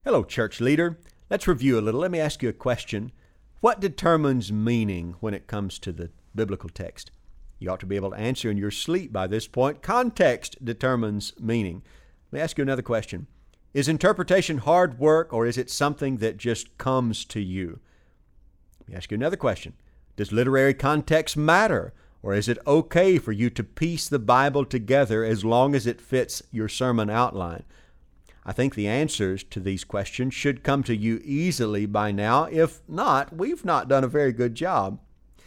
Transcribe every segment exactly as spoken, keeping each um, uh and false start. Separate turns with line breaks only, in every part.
Hello, church leader. Let's review a little. Let me ask you a question. What determines meaning when it comes to the biblical text? You ought to be able to answer in your sleep by this point. Context determines meaning. Let me ask you another question. Is interpretation hard work, or is it something that just comes to you? Let me ask you another question. Does literary context matter, or is it okay for you to piece the Bible together as long as it fits your sermon outline? I think the answers to these questions should come to you easily by now. If not, we've not done a very good job.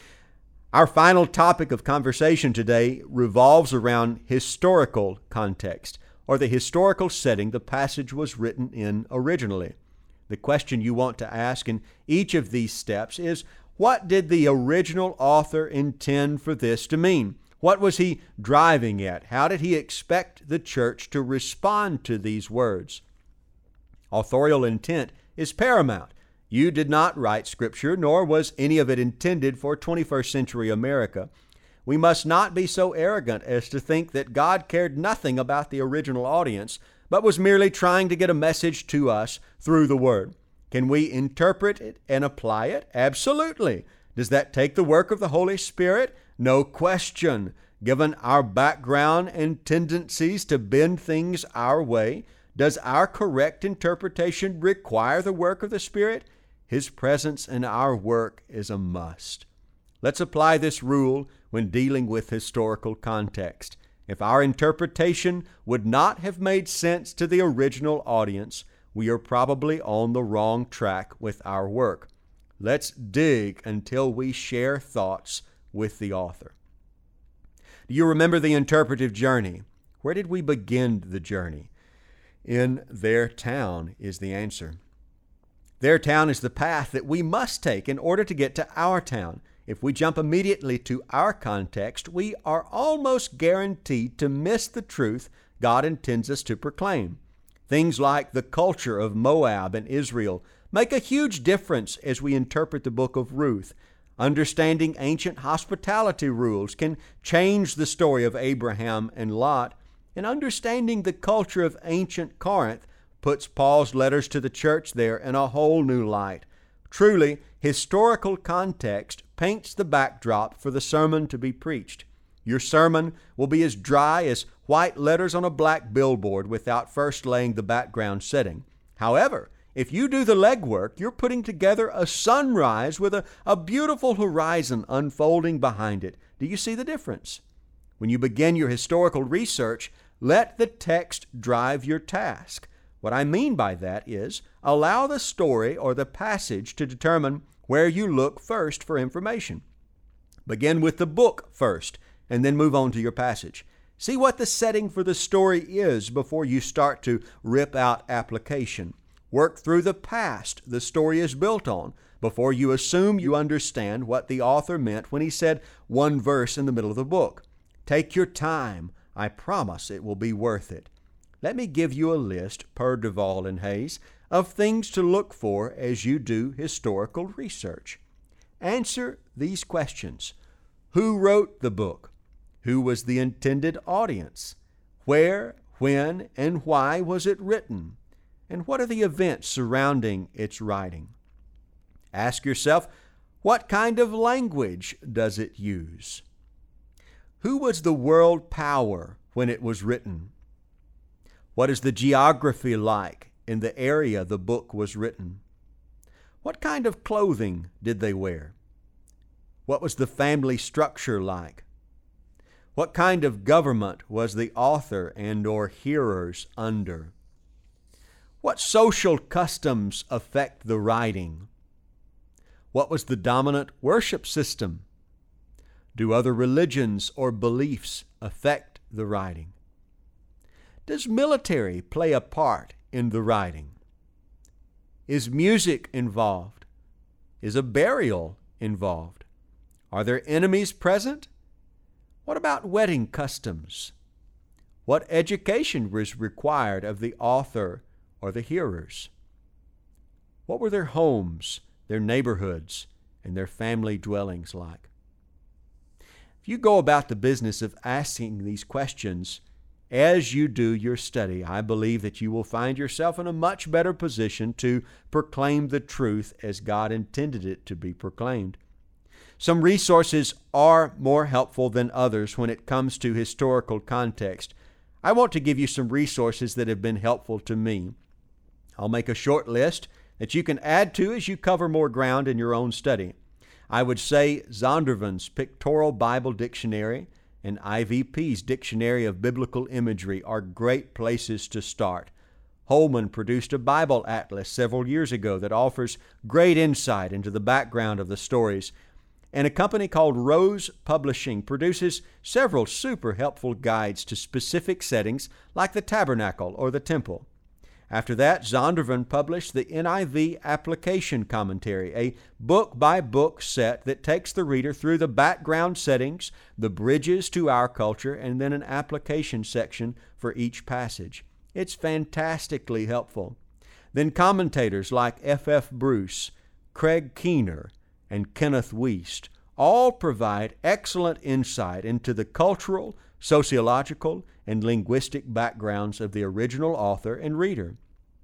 Our final topic of conversation today revolves around historical context, or the historical setting the passage was written in originally. The question you want to ask in each of these steps is, what did the original author intend for this to mean? What was he driving at? How did he expect the church to respond to these words? Authorial intent is paramount. You did not write Scripture, nor was any of it intended for twenty-first century America. We must not be so arrogant as to think that God cared nothing about the original audience, but was merely trying to get a message to us through the Word. Can we interpret it and apply it? Absolutely. Does that take the work of the Holy Spirit? No question. Given our background and tendencies to bend things our way, does our correct interpretation require the work of the Spirit? His presence in our work is a must. Let's apply this rule when dealing with historical context. If our interpretation would not have made sense to the original audience, we are probably on the wrong track with our work. Let's dig until we share thoughts with the author. Do you remember the interpretive journey? Where did we begin the journey? In their town is the answer. Their town is the path that we must take in order to get to our town. If we jump immediately to our context, we are almost guaranteed to miss the truth God intends us to proclaim. Things like the culture of Moab and Israel make a huge difference as we interpret the book of Ruth. Understanding ancient hospitality rules can change the story of Abraham and Lot, and understanding the culture of ancient Corinth puts Paul's letters to the church there in a whole new light. Truly, historical context paints the backdrop for the sermon to be preached. Your sermon will be as dry as white letters on a black billboard without first laying the background setting. However, if you do the legwork, you're putting together a sunrise with a, a beautiful horizon unfolding behind it. Do you see the difference? When you begin your historical research, let the text drive your task. What I mean by that is, allow the story or the passage to determine where you look first for information. Begin with the book first, and then move on to your passage. See what the setting for the story is before you start to rip out application. Work through the past the story is built on before you assume you understand what the author meant when he said one verse in the middle of the book. Take your time. I promise it will be worth it. Let me give you a list, per Duvall and Hayes, of things to look for as you do historical research. Answer these questions. Who wrote the book? Who was the intended audience? Where, when, and why was it written? And what are the events surrounding its writing? Ask yourself, what kind of language does it use? Who was the world power when it was written? What is the geography like in the area the book was written? What kind of clothing did they wear? What was the family structure like? What kind of government was the author and or hearers under? What social customs affect the writing? What was the dominant worship system? Do other religions or beliefs affect the writing? Does military play a part in the writing? Is music involved? Is a burial involved? Are there enemies present? What about wedding customs? What education was required of the author or the hearers? What were their homes, their neighborhoods, and their family dwellings like? If you go about the business of asking these questions As you do your study, I believe that you will find yourself in a much better position to proclaim the truth as God intended it to be proclaimed. Some resources are more helpful than others when it comes to historical context. I want to give you some resources that have been helpful to me. I'll make a short list that you can add to as you cover more ground in your own study. I would say Zondervan's Pictorial Bible Dictionary and I V P's Dictionary of Biblical Imagery are great places to start. Holman produced a Bible atlas several years ago that offers great insight into the background of the stories. And a company called Rose Publishing produces several super helpful guides to specific settings like the tabernacle or the temple. After that, Zondervan published the N I V Application Commentary, a book-by-book set that takes the reader through the background settings, the bridges to our culture, and then an application section for each passage. It's fantastically helpful. Then commentators like F F Bruce, Craig Keener, and Kenneth Wiest all provide excellent insight into the cultural, sociological, and linguistic backgrounds of the original author and reader.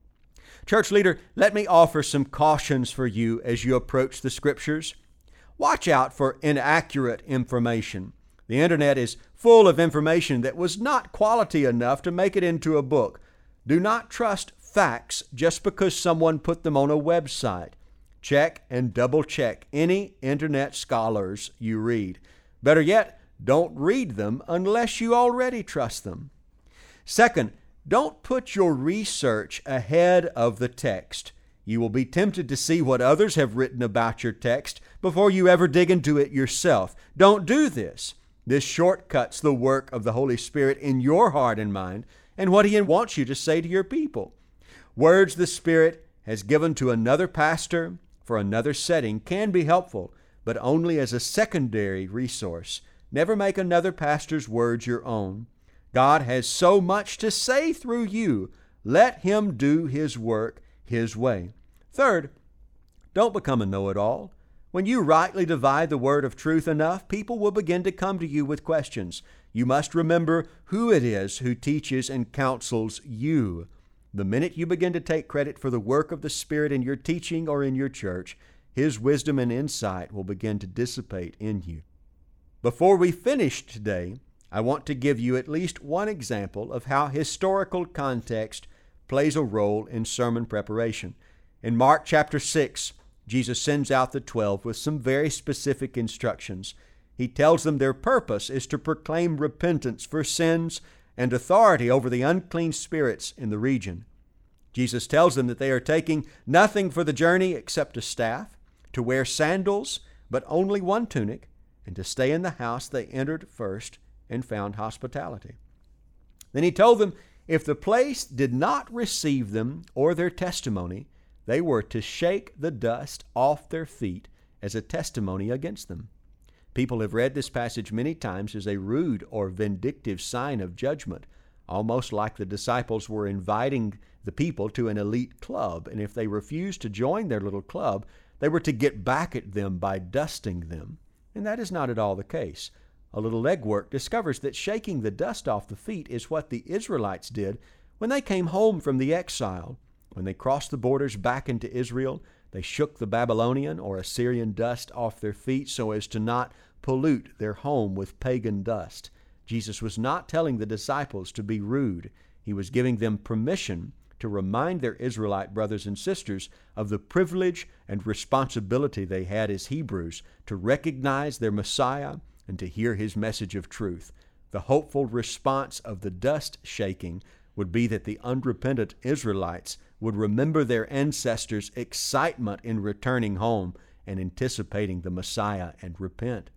Church leader, let me offer some cautions for you as you approach the Scriptures. Watch out for inaccurate information. The internet is full of information that was not quality enough to make it into a book. Do not trust facts just because someone put them on a website. Check and double check any internet scholars you read. Better yet, don't read them unless you already trust them. Second, don't put your research ahead of the text. You will be tempted to see what others have written about your text before you ever dig into it yourself. Don't do this. This shortcuts the work of the Holy Spirit in your heart and mind and what He wants you to say to your people. Words the Spirit has given to another pastor for another setting can be helpful, but only as a secondary resource. Never make another pastor's words your own. God has so much to say through you. Let Him do His work His way. Third, don't become a know-it-all. When you rightly divide the word of truth enough, people will begin to come to you with questions. You must remember who it is who teaches and counsels you. The minute you begin to take credit for the work of the Spirit in your teaching or in your church, His wisdom and insight will begin to dissipate in you. Before we finish today, I want to give you at least one example of how historical context plays a role in sermon preparation. In Mark chapter six, Jesus sends out the twelve with some very specific instructions. He tells them their purpose is to proclaim repentance for sins and authority over the unclean spirits in the region. Jesus tells them that they are taking nothing for the journey except a staff, to wear sandals, but only one tunic, and to stay in the house they entered first and found hospitality. Then He told them if the place did not receive them or their testimony, they were to shake the dust off their feet as a testimony against them. People have read this passage many times as a rude or vindictive sign of judgment, almost like the disciples were inviting the people to an elite club, and if they refused to join their little club, they were to get back at them by dusting them. And that is not at all the case. A little legwork discovers that shaking the dust off the feet is what the Israelites did when they came home from the exile. When they crossed the borders back into Israel, they shook the Babylonian or Assyrian dust off their feet so as to not pollute their home with pagan dust. Jesus was not telling the disciples to be rude. He was giving them permission to remind their Israelite brothers and sisters of the privilege and responsibility they had as Hebrews to recognize their Messiah and to hear His message of truth. The hopeful response of the dust shaking would be that the unrepentant Israelites would remember their ancestors' excitement in returning home and anticipating the Messiah and repent.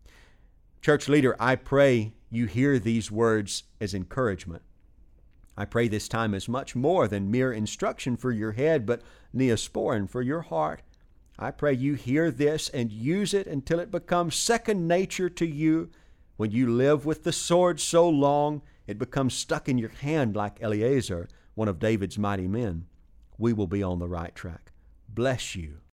Church leader, I pray you hear these words as encouragement. I pray this time is much more than mere instruction for your head, but neosporin for your heart. I pray you hear this and use it until it becomes second nature to you. When you live with the sword so long, it becomes stuck in your hand like Eleazar, one of David's mighty men. We will be on the right track. Bless you.